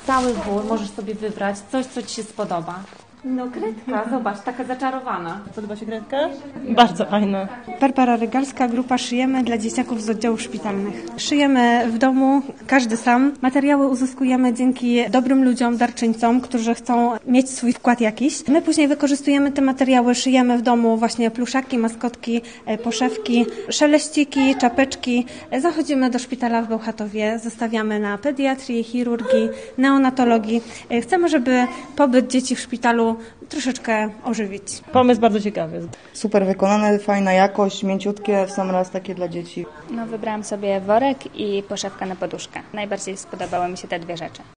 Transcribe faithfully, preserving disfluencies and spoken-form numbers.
cały wór, możesz sobie wybrać coś, co Ci się spodoba. No kredka, zobacz, taka zaczarowana. Podoba się kredka? Bardzo fajna. Barbara Rygalska, grupa Szyjemy dla dzieciaków z oddziałów szpitalnych. Szyjemy w domu, każdy sam. Materiały uzyskujemy dzięki dobrym ludziom, darczyńcom, którzy chcą mieć swój wkład jakiś. My później wykorzystujemy te materiały, szyjemy w domu właśnie pluszaki, maskotki, poszewki, szeleściki, czapeczki. Zachodzimy do szpitala w Bełchatowie, zostawiamy na pediatrii, chirurgii, neonatologii. Chcemy, żeby pobyt dzieci w szpitalu troszeczkę ożywić. Pomysł bardzo ciekawy. Super wykonane, fajna jakość, mięciutkie, w sam raz takie dla dzieci. No, wybrałam sobie worek i poszewkę na poduszkę. Najbardziej spodobały mi się te dwie rzeczy.